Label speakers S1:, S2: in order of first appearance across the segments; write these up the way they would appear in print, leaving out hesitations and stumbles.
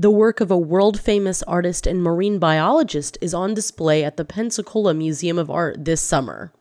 S1: The work of a world-famous artist and marine biologist is on display at the Pensacola Museum of Art this summer.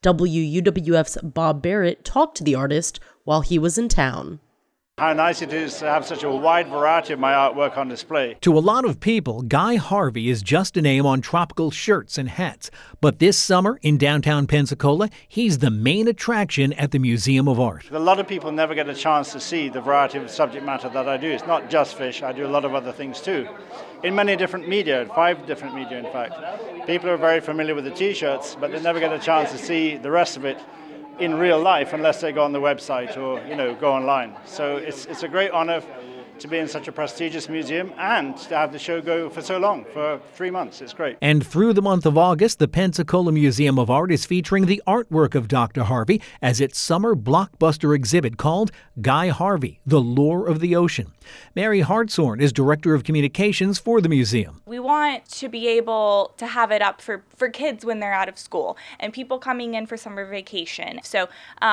S1: WUWF's Bob Barrett talked to the artist while he was in town.
S2: How nice it is to have such a wide variety of my artwork on display.
S3: To a lot of people, Guy Harvey is just a name on tropical shirts and hats. But this summer in downtown Pensacola, he's the main attraction at the Museum of Art.
S2: A lot of people never get a chance to see the variety of subject matter that I do. It's not just fish, I do a lot of other things too. In many different media, 5 different media in fact. People are very familiar with the t-shirts, but they never get a chance to see the rest of it in real life unless they go on the website or go online. So it's a great honor to be in such a prestigious museum and to have the show go for so long, for 3 months. It's great.
S3: And through the month of August, the Pensacola Museum of Art is featuring the artwork of Dr. Harvey as its summer blockbuster exhibit called Guy Harvey, The Lure of the Ocean. Mary Hartshorn is Director of Communications for the museum.
S4: We want to be able to have it up for kids when they're out of school and people coming in for summer vacation. So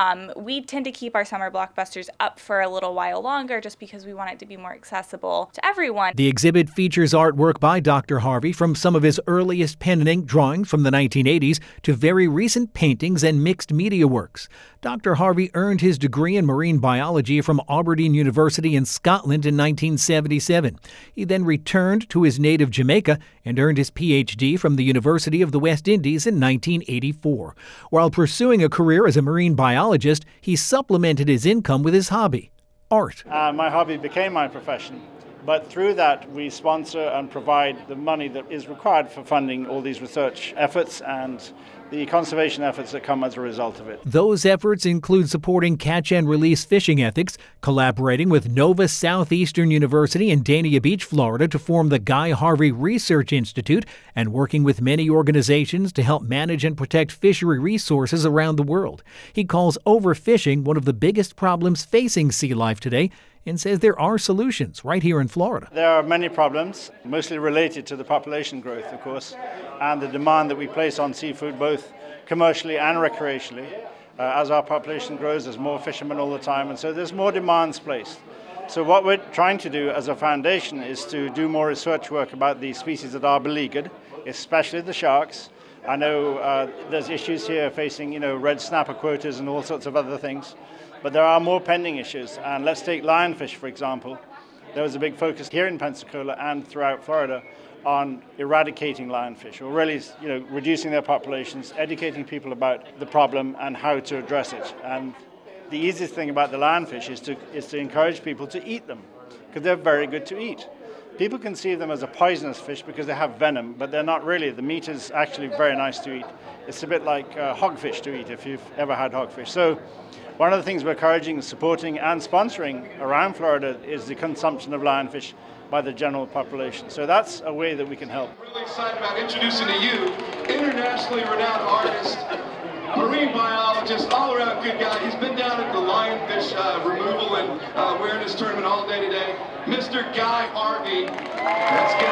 S4: we tend to keep our summer blockbusters up for a little while longer just because we want it to be more accessible to everyone.
S3: The exhibit features artwork by Dr. Harvey from some of his earliest pen and ink drawings from the 1980s to very recent paintings and mixed media works. Dr. Harvey earned his degree in marine biology from Aberdeen University in Scotland in 1977. He then returned to his native Jamaica and earned his PhD from the University of the West Indies in 1984. While pursuing a career as a marine biologist, he supplemented his income with his hobby, art.
S2: My hobby became my profession, but through that we sponsor and provide the money that is required for funding all these research efforts and the conservation efforts that come as a result of it.
S3: Those efforts include supporting catch and release fishing ethics, collaborating with Nova Southeastern University in Dania Beach, Florida to form the Guy Harvey Research Institute, and working with many organizations to help manage and protect fishery resources around the world. He calls overfishing one of the biggest problems facing sea life today and says there are solutions right here in Florida.
S2: There are many problems, mostly related to the population growth, of course, and the demand that we place on seafood, both commercially and recreationally. As our population grows, there's more fishermen all the time, and so there's more demands placed. So what we're trying to do as a foundation is to do more research work about the species that are beleaguered, especially the sharks. I know there's issues here facing, red snapper quotas and all sorts of other things. But there are more pending issues, and let's take lionfish, for example. There was a big focus here in Pensacola and throughout Florida on eradicating lionfish, or really, reducing their populations, educating people about the problem and how to address it. And the easiest thing about the lionfish is to encourage people to eat them, because they're very good to eat. People conceive them as a poisonous fish because they have venom, but they're not really. The meat is actually very nice to eat. It's a bit like hogfish to eat, if you've ever had hogfish. So one of the things we're encouraging, supporting, and sponsoring around Florida is the consumption of lionfish by the general population. So that's a way that we can help.
S5: Really excited about introducing to you internationally renowned artist, marine biologist, all-around good guy. He's been down at the lionfish removal and awareness tournament all day today. Mr. Guy Harvey. Let's get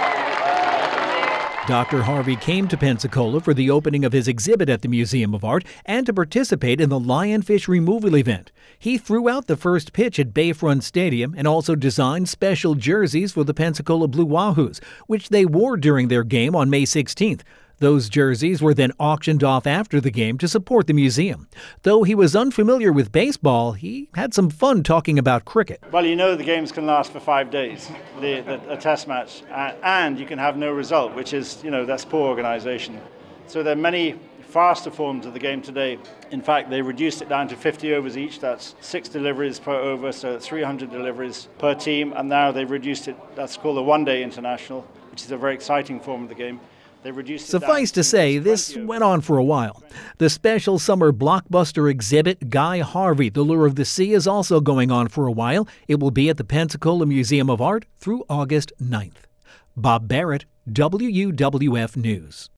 S5: loud.
S3: Dr. Harvey came to Pensacola for the opening of his exhibit at the Museum of Art and to participate in the lionfish removal event. He threw out the first pitch at Bayfront Stadium and also designed special jerseys for the Pensacola Blue Wahoos, which they wore during their game on May 16th. Those jerseys were then auctioned off after the game to support the museum. Though he was unfamiliar with baseball, he had some fun talking about cricket.
S2: Well, the games can last for 5 days, a test match, and you can have no result, which is, that's poor organization. So there are many faster forms of the game today. In fact, they reduced it down to 50 overs each. That's 6 deliveries per over, so 300 deliveries per team. And now they've reduced it, that's called a one-day international, which is a very exciting form of the game.
S3: Suffice to say, this went on for a while. The special summer blockbuster exhibit, Guy Harvey, The Lure of the Sea, is also going on for a while. It will be at the Pensacola Museum of Art through August 9th. Bob Barrett, WUWF News.